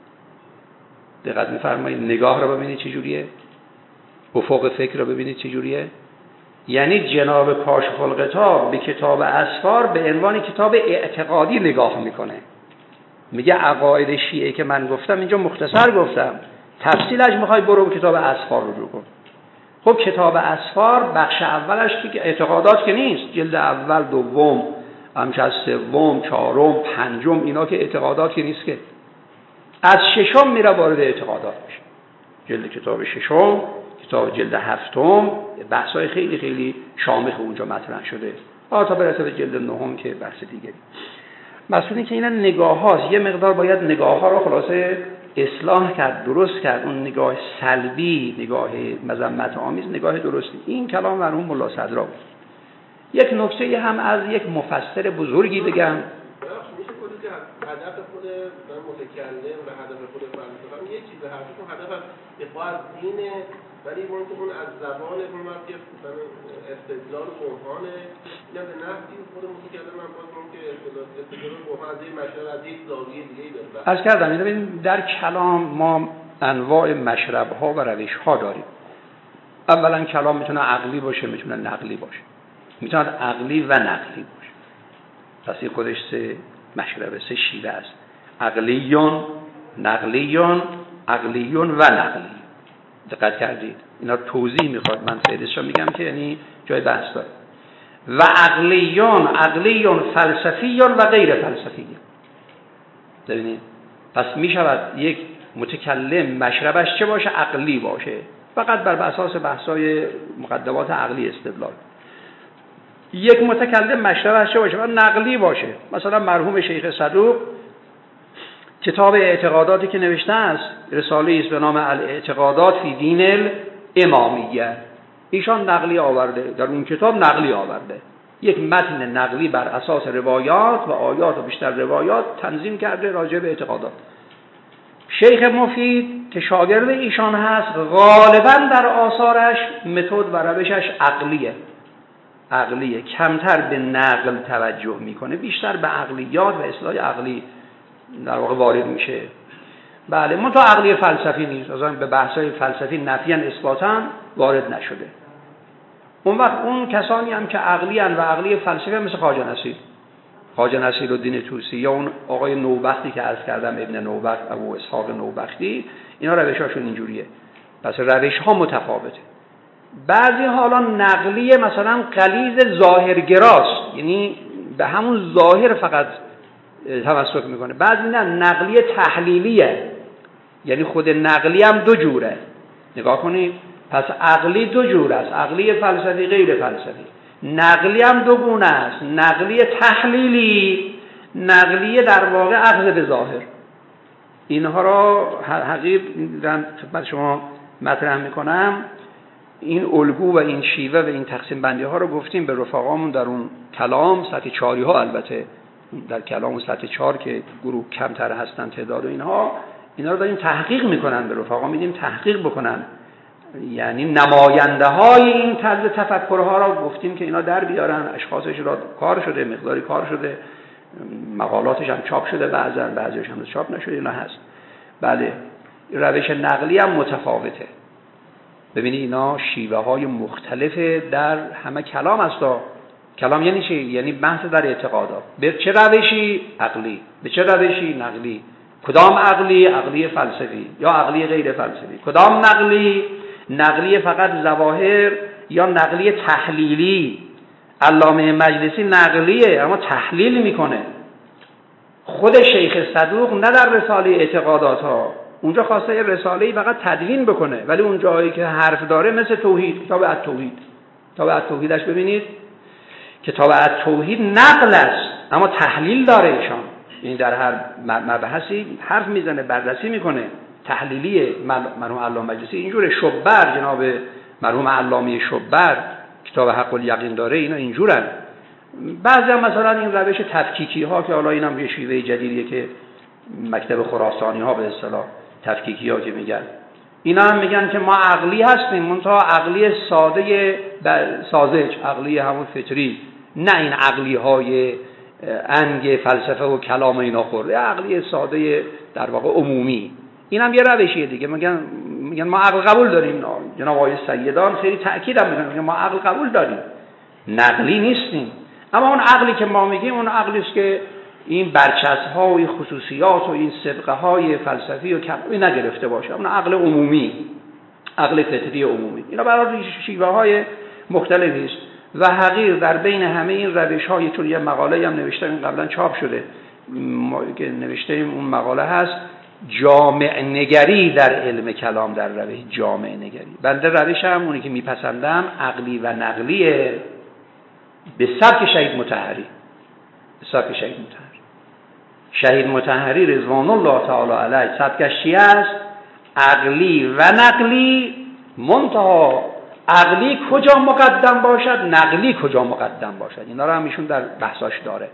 دقت می‌فرمایید، نگاه رو ببینید چه جوریه، افق فکر رو ببینید چه جوریه. یعنی جناب کاشف الغطا به کتاب اسفار به عنوان کتاب اعتقادی نگاه میکنه. میگه عقاید شیعه که من گفتم اینجا مختصر گفتم، تفصیلش میخوای برو به کتاب اسفار رجوع کن. خب کتاب اسفار بخش اولش که اعتقادات که نیست، جلد اول، دوم، همچنین سوم، چهارم، پنجم، اینا که اعتقادات که نیست، که از ششم میره وارد اعتقادات میشه. جلد کتاب ششم، کتاب جلد هفتم، بحث‌های خیلی خیلی شامخ اونجا مطرح شده. حالا تا برسه به جلد نهم که بحث دیگری. مسئله که اینا نگاه هاست، یه مقدار باید نگاه ها رو خلاصه اصلاح کرد، درست کرد. اون نگاه سلبی، نگاه مذمت آمیز، نگاه درستی. این کلام مرحوم ملا صدرا بود. یک نکته هم از یک مفسر بزرگی بگم.
میشه کنید که هدف خود متکلم و هدف خود فلسفه یه چیز، هدفشون هدف از دفاع از دینه، ولی اون که اون از زبان اون وقتی استدلال برهانه، اینا به نحوی خود متکلم هم باز اون که استدلال برهان از این مشرب از یک زاویه دیگه‌ای داره.
عرض کردم ببین در کلام ما انواع مشرب‌ها و روش‌ها داریم. اولا کلام میتونه عقلی باشه، میتونه نقلی باشه. میتونه عقلی و نقلی باشه. پس این خودش سه مشربه، سه شیوه است: عقلیون، نقلیون، عقلیون و نقلی. دقت کردید؟ اینا توضیح میخواد، من فعلش رو میگم که یعنی جای بحث داره. و عقلیون، عقلیون فلسفیون و غیر فلسفیون. ببینید پس میشود یک متکلم مشربش چه باشه؟ عقلی باشه، فقط بر اساس بحث‌های مقدمات عقلی استدلال. یک متکلم مشربش چه باشه؟ نقلی باشه. مثلا مرحوم شیخ صدوق کتاب اعتقاداتی که نوشته است، رساله است به نام الاعتقادات فی دین الامامیه، ایشان نقلی آورده، در اون کتاب نقلی آورده، یک متن نقلی بر اساس روایات و آیات و بیشتر روایات تنظیم کرده راجع به اعتقادات. شیخ مفید که شاگرد ایشان هست، غالبا در آثارش متد و روشش عقلیه، عقلیه، کمتر به نقل توجه میکنه، بیشتر به عقلیات و اصطلاح عقلی در واقع وارد میشه. بله، منتها عقلی فلسفی نیست، اصلا به بحث‌های فلسفی نفیاً اثباتاً وارد نشده. اون وقت اون کسانی هم که عقلی ان و عقلی فلسفی هم مثل خواجه نصیر خواجه نصیرالدین طوسی یا اون آقای نوبختی که عرض کردم، ابن نوبخت، ابو اسحاق نوبختی، اینا روشاشون اینجوریه. پس روش ها متفاوته. بعضی حالا نقلی مثلا غلیظ ظاهرگراست، یعنی به همون ظاهر فقط تمسک میکنه. بعضی نه، نقلی تحلیلیه، یعنی خود نقلی هم دو جوره. نگاه کنید، پس عقلی دو جور است، عقلی فلسفی، غیر فلسفی. نقلی هم دو گونه است، نقلی تحلیلی، نقلی در واقع اخذ به ظاهر. اینها را حقیق دارم خدمت شما مطرح میکنم. این الگو و این شیوه و این تقسیم بندی ها رو گفتیم به رفقامون در اون کلام سطح چاری ها، البته در کلام و سطح چهار که گروه کمتر هستن تعداد و اینها، اینا رو داریم تحقیق میکنن، به رفقا میدیم تحقیق بکنن. یعنی نماینده های این طرز تفکرها را گفتیم که اینا در بیارن، اشخاصش را کار شده، مقداری کار شده، مقالاتش هم چاپ شده، بعضن بعضیش هم چاپ نشده، اینا هست. بله، روش نقلی هم متفاوته. ببینید اینا شیوه های مختلف در همه کلام است. کلام یعنی چی؟ یعنی بحث در اعتقادات. به چه روشی؟ عقلی. به چه روشی؟ نقلی. کدام عقلی؟ عقلی فلسفی یا عقلی غیر فلسفی. کدام نقلی؟ نقلی فقط ظواهر یا نقلی تحلیلی. علامه مجلسی نقلیه اما تحلیل میکنه. خود شیخ صدوق نه در رساله اعتقادات ها، اونجا خواسته یه رساله‌ای فقط تدوین بکنه، ولی اون جایی که حرف داره مثل توحید، کتاب التوحید، کتاب التوحیدش ببینید، کتاب التوحید نقل است اما تحلیل داره ایشان. این در هر مبحثی حرف میزنه، بررسی میکنه، تحلیلیه. مرحوم علامه مجلسی اینجوره. شبر، جناب مرحوم علامه شبر کتاب حق الیقین داره، اینا اینجورن. بعضی هم مثلا این روش تفکیکی ها که حالا اینم یه شیوه جدیدیه که مکتب خراسانی ها به اصطلاح تفکیکی ها که میگن، اینا هم میگن که ما عقلی هستیم، منتها عقلی ساده ساذج، عقلی همون فطری، نه این عقلی های انگ فلسفه و کلام اینا خورده، عقلی ساده در واقع عمومی. این هم یه روشیه دیگه. میگن میگن ما عقل قبول داریم. جناب آقای سیدان خیلی تأکید هم میکنن ما عقل قبول داریم، نقلی نیستیم. اما اون عقلی که ما میگیم اون عقلی است که این برچسب‌ها و این خصوصیات و این سبقه‌های فلسفی و کمی نگرفته باشه، اون عقل عمومی، عقل فطری عمومی. اینا برای شیوه‌های مختلفی است و حقیر در بین همه این روش‌های، چون یه مقاله هم نوشتم این قبلا چاپ شده که نوشتیم، اون مقاله هست جامع نگری در علم کلام، در روش جامع نگری. بنده روش هم اونی که میپسندم عقلی و نقلیه، به سبک شهید مطهری. به سبک شهید مطهری شهید مطهری رضوان الله تعالی علیه سبکش چی است؟ عقلی و نقلی، منتها عقلی کجا مقدم باشد، نقلی کجا مقدم باشد. اینا رو هم ایشون در بحثاش داره،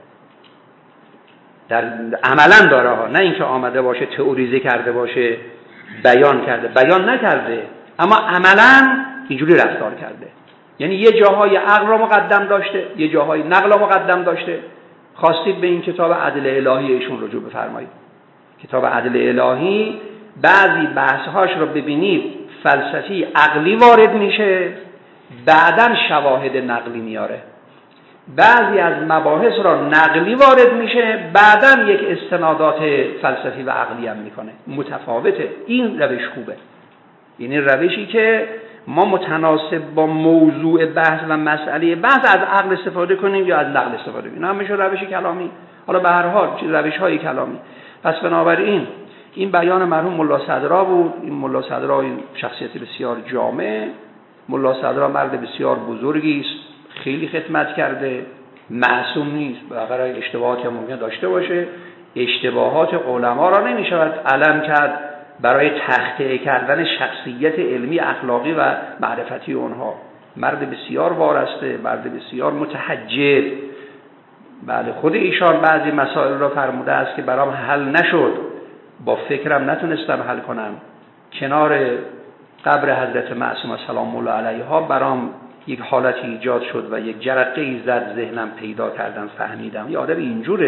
در عملا داره ها، نه اینکه آمده باشه تئوریزه کرده باشه، بیان کرده، بیان نکرده اما عملا اینجوری رفتار کرده. یعنی یه جاهای عقل را مقدم داشته، یه جاهای نقل را مقدم داشته. خواستید به این کتاب عدل الهی ایشون رجوع بفرمایید. کتاب عدل الهی بعضی بحث‌هاش رو ببینید فلسفی عقلی وارد میشه، بعداً شواهد نقلی میاره. بعضی از مباحث را نقلی وارد میشه، بعداً یک استنادات فلسفی و عقلی هم میکنه. متفاوته. این روش خوبه. یعنی روشی که ما متناسب با موضوع بحث و مسئله بحث از عقل استفاده کنیم یا از نقل استفاده کنیم. هم میشه روش کلامی. حالا به هر حال چیز روش‌های کلامی. پس بنابراین این بیان مرحوم ملا صدرا بود. این ملا صدرا این شخصیت بسیار جامع، ملا صدرا مرد بسیار بزرگی است، خیلی خدمت کرده، معصوم نیست، بالاخره اشتباهاتی هم ممکن داشته باشه. اشتباهات علما را نمیشود علم کرد برای تخطئه کردن شخصیت علمی، اخلاقی و معرفتی اونها. مرد بسیار وارسته، مرد بسیار متحجر. بله، خود ایشان بعضی مسائل را فرموده است که برام حل نشد، با فکرم نتونستم حل کنم. کنار قبر حضرت معصومه سلام الله علیها برام یک حالتی ایجاد شد و یک جرقه‌ای زد ذهنم، پیدا کردم، فهمیدم یه آدم اینجوره،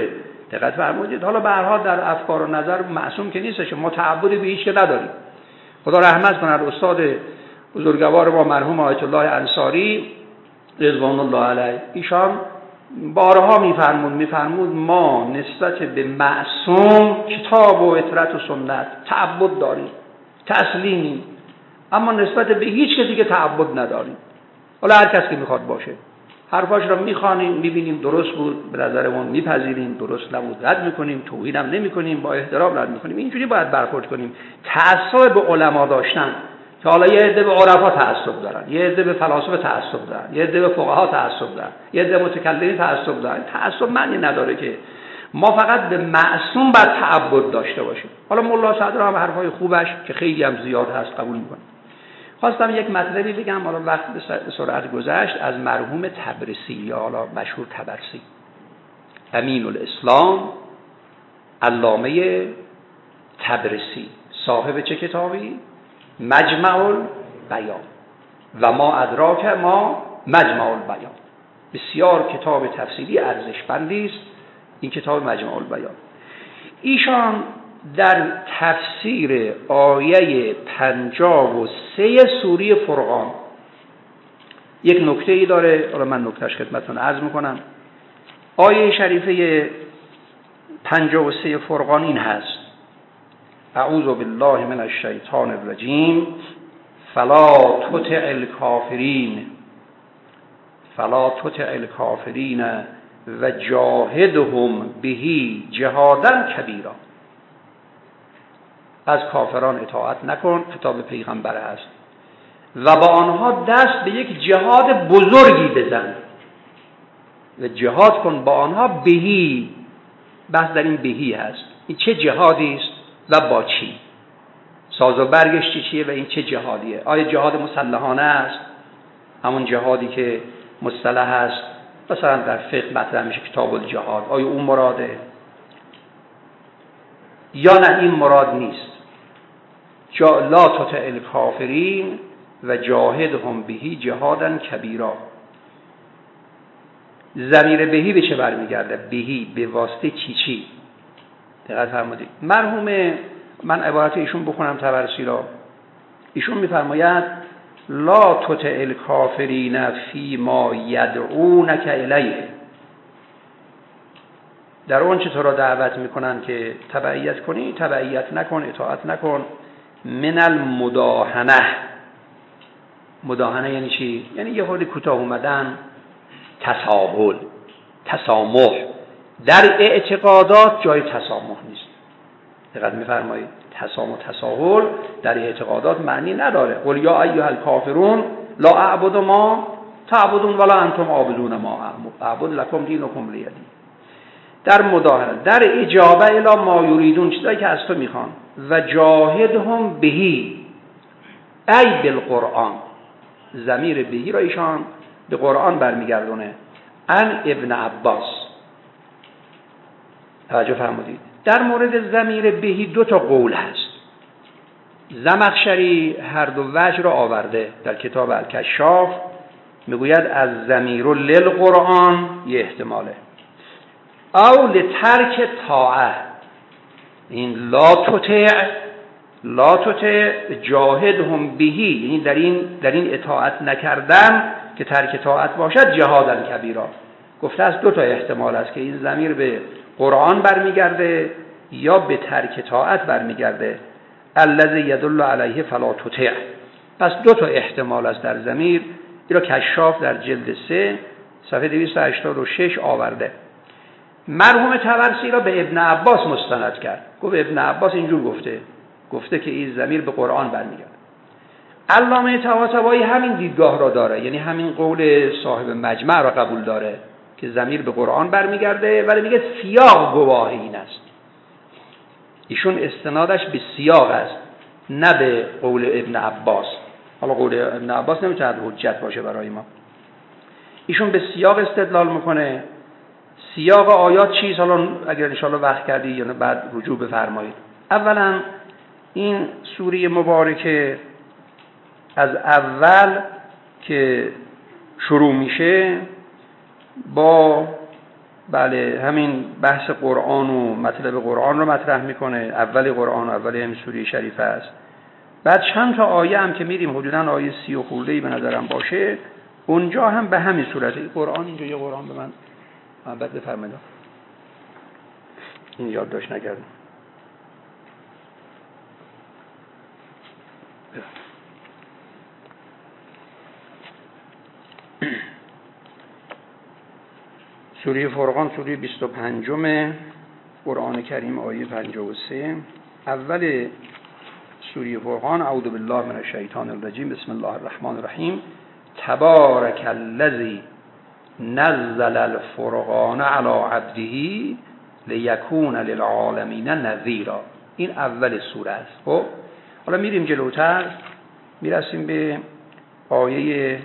دقت فرمودید. حالا به هر حال در افکار و نظر معصوم که نیستش، ما تعبدی به هیچ که نداریم. خدا رحمت کنه استاد بزرگوار ما مرحوم آیت الله انصاری رضوان الله علیه، ایشان بارها میفرمود میفرمود ما نسبت به معصوم کتاب و اطرت و سنت تعبد داریم، تسلیمیم، اما نسبت به هیچ کسی که تعبد نداریم. حالا هر کس که میخواد باشه حرفاش رو میخوانیم، میبینیم درست بود، به نظرمون میپذیریم، درست نبود رد میکنیم، توهین هم نمیکنیم، با احترام رد میکنیم. اینجوری باید برخورد کنیم. تعصب به علما داشتن که حالا یه عده به عرفا تعصب دارن، یه عده به فلاسفه تعصب دارن، یه عده به فقها تعصب دارن، یه عده متکلمین تعصب دارن. تعصب معنی نداره که ما فقط به معصوم باید تعبد داشته باشیم. حالا مولا صدر هم حرفای خوبش که خیلی هم زیاد هست قبول میکنه. خواستم یک مطلبی بگم، حالا وقت به سرعت گذشت، از مرحوم تبرسی یا حالا مشهور تبرسی، امین الاسلام علامه تبرسی، صاحب چه کتابی؟ مجمع البیان و ما ادراک ما مجمع البیان. بسیار کتاب تفسیری ارزشمندی است این کتاب مجمع البیان. ایشان در تفسیر آیه پنجاه و سه سوره فرقان یک نکته ای داره، حالا من نکتهش خدمتتون عرض میکنم. آیه شریفه پنجاه و سه فرقان این هست: اعوذ بالله من الشیطان الرجیم فلا تطع الکافرین فلا تطع الکافرین و جاهدهم به جهادا کبیرا. از کافران اطاعت نکن، خطاب پیغمبر است، و با آنها دست به یک جهاد بزرگی بزن و جهاد کن با آنها. بهی، بحث در این بهی هست، این چه جهادی است و با چی، ساز و برگش چی چیه و این چه جهادیه. آیا جهاد مسلحانه است، همون جهادی که مصطلح است مثلا در فقه مطرح میشه کتاب الجهاد، آیا اون مراده یا نه این مراد نیست؟ جا لا تطع الکافرین و جاهدهم بهی جهادا کبیرا. ضمیر بهی به چه برمیگرده؟ بهی به واسطه چی چی؟ دقت فرمودید. مرحوم، من عبارت ایشون بخونم تبرسی را. ایشون میفرماید لا تطع الکافرین فی ما یدعونک الیه، در اون چه تو را دعوت میکنن که تبعیت کنی تبعیت نکن، اطاعت نکن. من المداهنه، مداهنه یعنی چی؟ یعنی یه خورده کوتاه اومدن، تساهل، تسامح. در اعتقادات جای تسامح نیست. دقت میفرمایید، تسامح تساهل در اعتقادات معنی نداره. قل یا ایها الکافرون لا اعبد ما تعبدون ولا انتم عابدون ما اعبد لکم دینکم ولی دین. در مداهنه، در اجابه الی ما یریدون، چیزایی که از تو میخوان. و جاهدهم بهی ای بالقرآن، ضمیر بهی را ایشان به قرآن برمیگردونه. ان ابن عباس، توجه فرمودید. در مورد ضمیر بهی دو تا قول هست. زمخشری هر دو وجه را آورده در کتاب الکشاف، میگوید از ضمیر للقرآن یه احتماله، او لترک طاعه، این لا تطع لا تطع جاهدهم بهی، یعنی در این در این اطاعت نکردن که ترک طاعت باشد جهادا کبیرا. گفته است دو تا احتمال است که این ضمیر به قرآن برمیگرده یا به ترک طاعت برمیگرده. الذی یدل علیه فلا تطع. پس دو تا احتمال است در ضمیر. این را کشاف در جلد سه صفحه دویست و هشتاد و شش آورده. مرحوم طبرسی را به ابن عباس مستند کرد. گفت ابن عباس اینجور گفته گفته که این ضمیر به قرآن برمیگرده. علامه طباطبایی همین دیدگاه را داره، یعنی همین قول صاحب مجمع را قبول داره که ضمیر به قرآن برمیگرده، ولی میگه سیاق گواه این است. ایشون استنادش به سیاق است نه به قول ابن عباس. حالا قول ابن عباس نمیتونه حجت باشه برای ما. ایشون به سیاق استدلال میکنه. سیاق آیات چیست؟ حالا اگر انشاءالله وقت کردی یا بعد رجوع بفرمایید. اولا این سوره مبارکه از اول که شروع میشه با بله همین بحث قرآن و مطلب قرآن رو مطرح میکنه. اولی قرآن، اولی همین سوره شریفه است. بعد چند تا آیه هم که میریم حدوداً آیه سی و خورده‌ای به نظرم باشه، اونجا هم به همین صورت قرآن. اینجا یه قرآن به من محبت بفرمایید، این یادداشت نکردم. سوره فرقان سوره بیست و پنجم قرآن کریم آیه پنجاه و سه. اول سوره فرقان: اعوذ بالله من الشیطان الرجیم بسم الله الرحمن الرحیم تبارک الذی نزل الفرقان علی عبده لیکون للعالمین نذیرا. این اول سوره است. خب حالا میریم جلوتر، میرسیم به آیه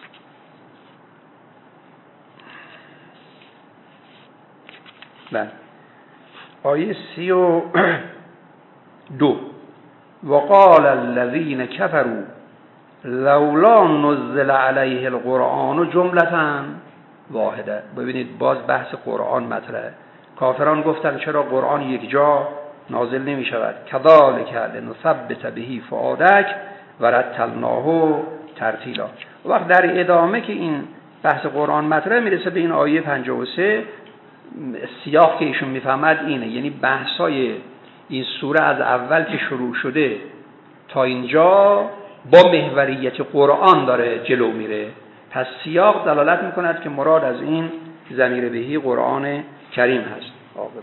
بله آیه سی و دو: وقال الذین کفروا لولا نزل علیه القرآن جملة واحده. ببینید باز بحث قرآن مطرحه. کافران گفتن چرا قرآن یک جا نازل نمی شود؟ کذالک لنثبت به فؤادک ورتلناه ترتیلا. وقت در ادامه که این بحث قرآن مطرحه میرسه به این آیه پنجاه و سه. سیاق که ایشون میفهمد اینه، یعنی بحثای این سوره از اول که شروع شده تا اینجا با محوریت قرآن داره جلو میره. پس سیاق دلالت میکند که مراد از این ضمیر بهی قرآن کریم هست. آقا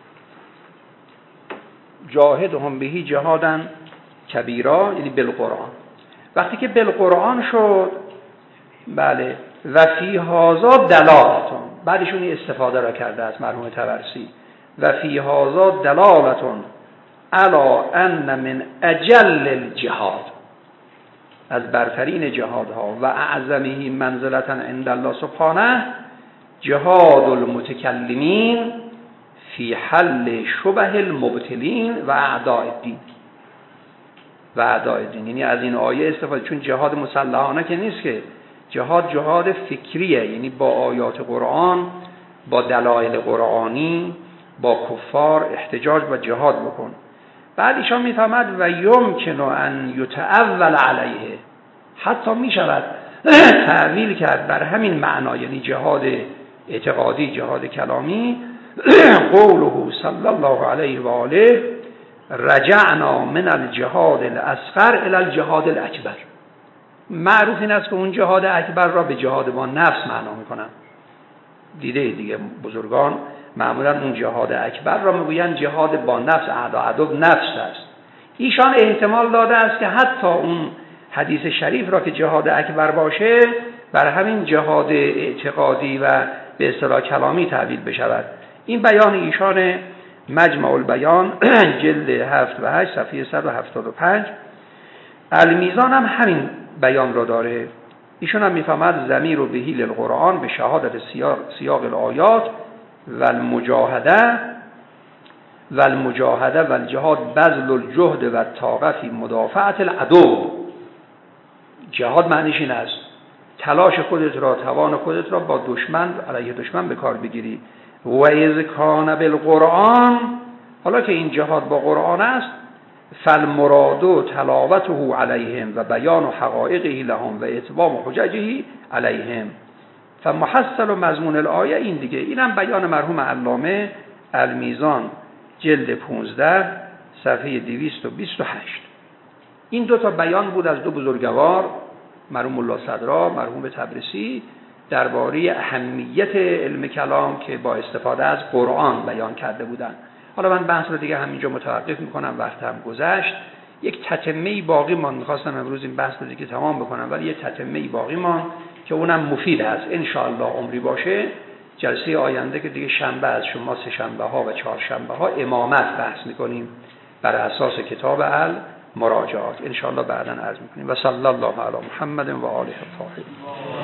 جاهدهم بهی جهادا کبیرا، یعنی بالقرآن. وقتی که بالقرآن شد، بله، و فی هذا دلالتون، بعدشون این استفاده را کرده از مرحوم طبرسی، و فی هذا دلالتون علی ان من اجل الجهاد، از برترین جهادها و اعظمه منزلتا عند الله سبحانه جهاد المتکلمین فی حل شبه المبتلین و اعداء الدین و اعداء الدین. یعنی از این آیه استفاده، چون جهاد مسلحانه که نیست، که جهاد جهاد فکریه، یعنی با آیات قرآن، با دلایل قرآنی، با کفار احتجاج و جهاد بکن. بعد ایشان میفهمد و یمکن ان یتأول علیه، حتی میشود تعویل کرد بر همین معنا، یعنی جهاد اعتقادی، جهاد کلامی. قوله صلی الله علیه و آله رجعنا من الجهاد الاصغر الى الجهاد الاکبر. معروف این است که اون جهاد اکبر را به جهاد با نفس معنا میکنن. دیده دیگه بزرگان معمولا اون جهاد اکبر را میگویند جهاد با نفس، اعدا عدو نفس است. ایشان احتمال داده است که حتی اون حدیث شریف را که جهاد اکبر باشه بر همین جهاد اعتقادی و به اصطلاح کلامی تعبیر بشود. این بیان ایشان مجمع البیان جلد هفت و هشت صفحه صد و هفتاد و پنج. المیزان هم همین بیان را داره. ایشون هم میفهمد ضمیر و بهی للقرآن به شهادت سیاق, سیاق الآیات و المجاهده و المجاهده و الجهاد بذل الجهد و الطاقه فی مدافعت العدو. جهاد معنیش این است تلاش خودت را، توان خودت را با دشمن، علیه دشمن به کار بگیری. و اذ کان بالقرآن، حالا که این جهاد با قرآن است، فالمراد تلاوته علیهم و بیان حقایقه لهم و اتمام حججه علیهم. فمحصل و مضمون الآیه این دیگه. اینم بیان مرحوم علامه المیزان جلد پانزده صفحه دویست و بیست و هشت. این دو تا بیان بود از دو بزرگوار، مرحوم الله صدرا، مرحوم طبرسی، درباره اهمیت علم کلام که با استفاده از قرآن بیان کرده بودند. حالا من بحث رو دیگه همینجا متوقف میکنم، وقت هم گذشت. یک تتمه‌ای باقی مان، میخواستم امروز این بحث رو دیگه تمام بکنم، ولی یک تتمه‌ای باقی مان که اونم مفید است. ان شاء الله عمری باشه جلسه آینده که دیگه شنبه از شما سه شنبه ها و چهار شنبه ها امامت بحث میکنیم بر اساس کتاب المراجعات. ان شاء الله بعداً عرض میکنیم. و صلی الله علی محمد و آله الطاهرین.